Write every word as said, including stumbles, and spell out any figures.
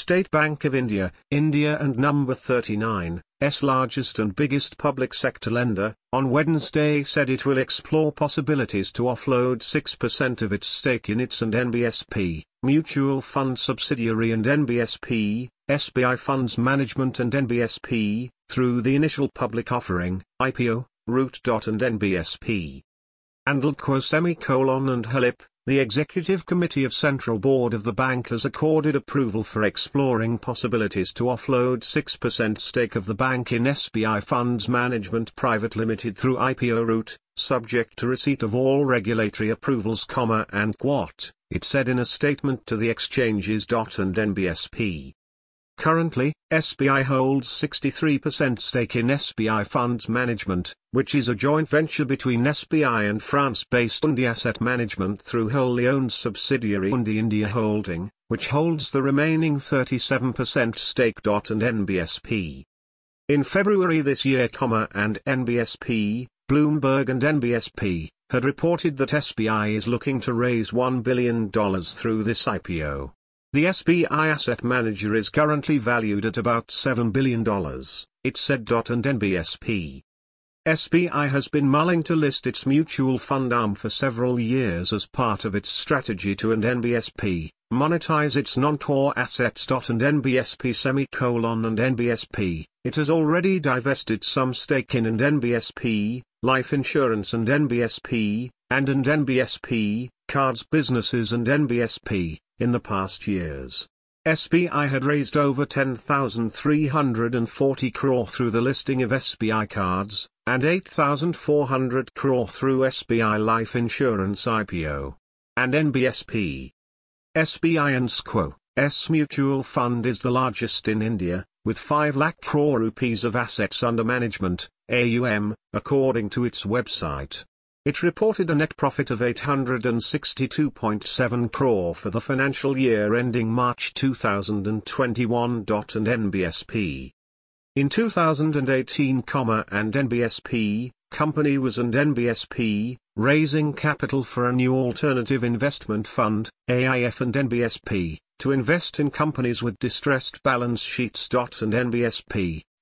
State Bank of India, India and number thirty-nine, S largest and biggest public sector lender, on Wednesday said it will explore possibilities to offload six percent of its stake in its and N B S P, mutual fund subsidiary, and N B S P, S B I Funds Management and N B S P, through the initial public offering, I P O, route. And N B S P. Andalco semicolon and Halip, the Executive Committee of Central Board of the bank has accorded approval for exploring possibilities to offload six percent stake of the bank in S B I Funds Management Private Limited through I P O route, subject to receipt of all regulatory approvals, and quote, it said in a statement to the exchanges. And N B S P. Currently, S B I holds sixty-three percent stake in S B I Funds Management, which is a joint venture between S B I and France-based Undi Asset Management through wholly owned subsidiary Undi India Holding, which holds the remaining thirty-seven percent stake. And N B S P. In February this year, and N B S P, Bloomberg and N B S P, had reported that S B I is looking to raise one billion dollars through this I P O. The S B I asset manager is currently valued at about seven billion dollars, it said. And N B S P. S B I has been mulling to list its mutual fund arm for several years as part of its strategy to and N B S P, monetize its non-core assets. And N B S P semicolon and N B S P, it has already divested some stake in and N B S P, life insurance and N B S P, and and N B S P, cards businesses and N B S P. In the past years, S B I had raised over ten thousand three hundred forty crore through the listing of S B I Cards, and eight thousand four hundred crore through S B I Life Insurance I P O. And N B S P. S B I and S C O, S Mutual Fund is the largest in India, with five lakh crore rupees of assets under management, A U M, according to its website. It reported a net profit of eight hundred sixty-two point seven crore for the financial year ending March two thousand twenty-one. And N B S P. In two thousand eighteen, and N B S P, company was and N B S P, raising capital for a new alternative investment fund, A I F and N B S P, to invest in companies with distressed balance sheets. And N B S P,